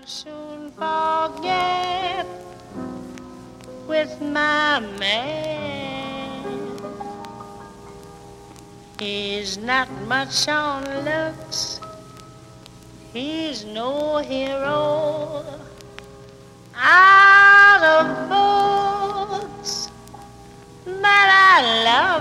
soon forget with my man. He's not much on looks, he's no hero, out of books, but I love